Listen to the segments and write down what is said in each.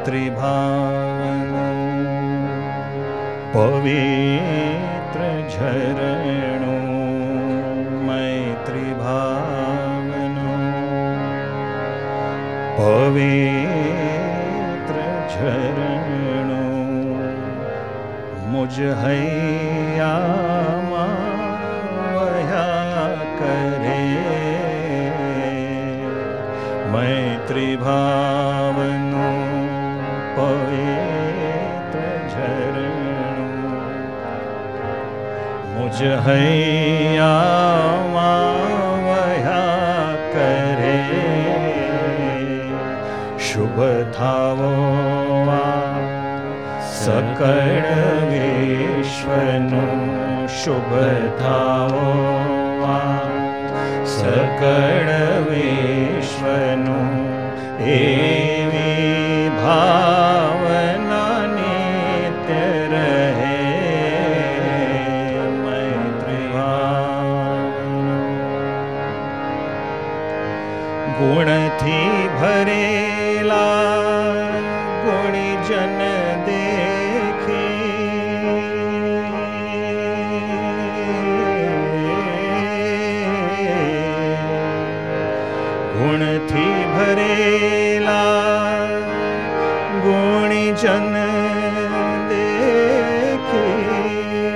મૈત્રીભાવનું પવિત્ર ઝરણું, મૈત્રીભાવનું પવિત્ર ઝરણું મુજ હૈયામાં વહ્યા કરે, મૈત્રીભાવનું પવિત્ર ઝરણું મુજ હૈયામાં વહ્યા કરે, શુભ થાવો આ સકળ વિશ્વનું, શુભ થાવો આ સકળ વિશ્વનું, એવી ભાવના નિત્ય રહે, મૈત્રીભાવનું ગુણથી ભરેલા ગુણીજન ગુણથી ભરેલા ગુણીજન દેખી,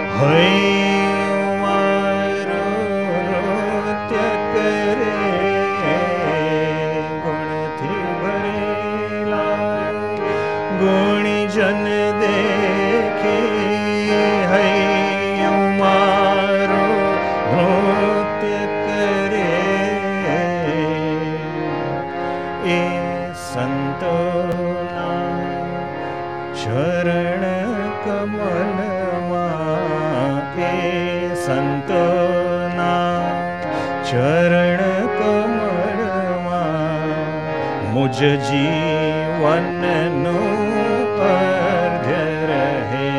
હૈયું નૃત્ય કરે, ગુણથી ભરેલા ગુણીજન દેખી, હૈયું મારું નૃત્ય કરે, એ સંતોના ચરણ કમલમાં, એ સંતોના ચરણ કમળમાં મુજ જીવનનું અર્ધ્ય રહે,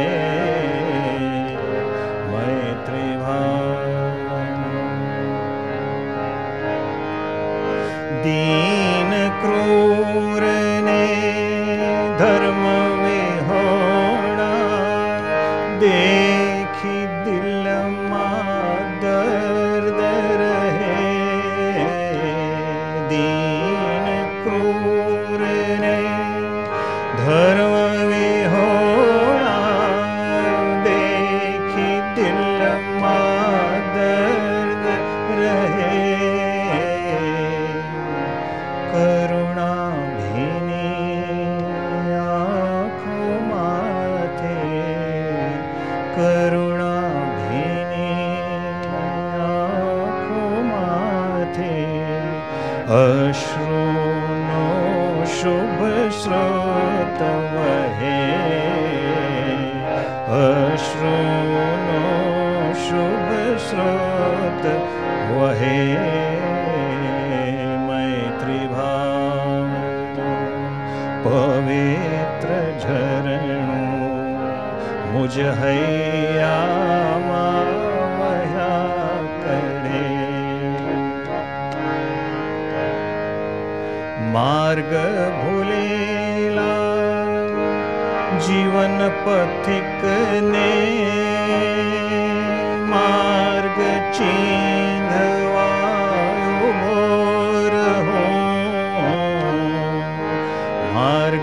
મૈત્રીભાવનું દીન ક્રૂરને ધર્મ વિહોણા દેખી દિલમાં દર્દ રહે, દીન ક્રૂરને ધર્મ વિહોણા દેખી દિલમાં દર્દ રહે, કરુણા ભીની આંખો માથે, કરુણા ભીની આંખો માથે, અશ્રુનો શુભ સ્રોત વહે, અશ્રુનો શુભ સ્રોત વહે, પવિત્ર ઝરણું મુજ હૈયામાં વહ્યા કરે, માર્ગ ભૂલેલા જીવન પથિકને માર્ગ ચીંધવા ઉભો રહું, માર્ગ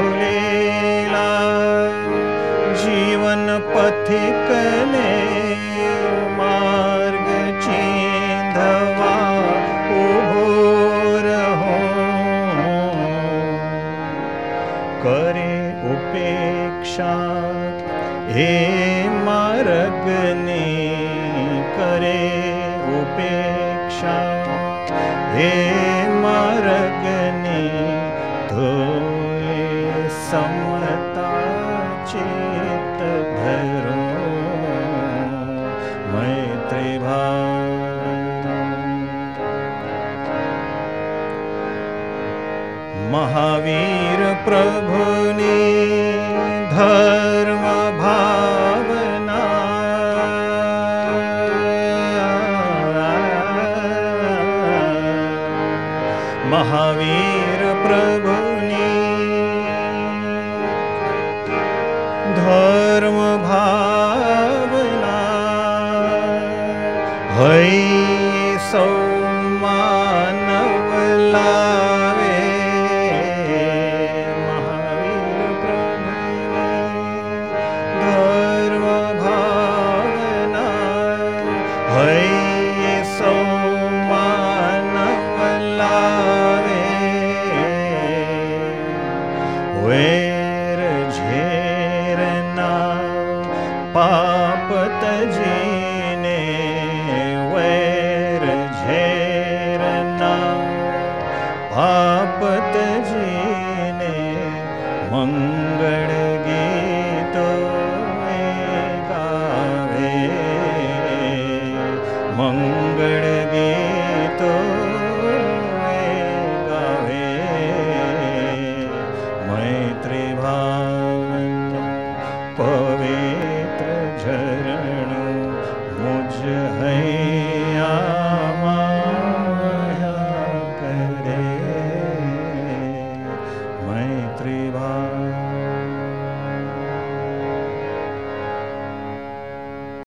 ભૂલેલા જીવન પથિકને માર્ગ ચીંધવા ઉભો રહું, કરે ઉપેક્ષા એ માર્ગની, કરે ઉપેક્ષા એ માર્ગની, તો સમતા ચેત ધરો, મૈત્રીભાવનું મહાવીર પ્રભુની ધર્મ ભાવના, મહાવીર પ્રભુની હૈ સૌ માનવ લાવે મહાવીર પ્રભુની ધર્મ ભાવના. હૈ સૌ માનવ લાવે વેર ઝેરના પાપ તજીને, વેર ઝેરના પાપ તજીને મંગળ ગીતો ગાવે, મંગળ ગીતો ગાવે. મૈત્રી ભાવનું પવિત્ર ઝરણું મુજ હૈ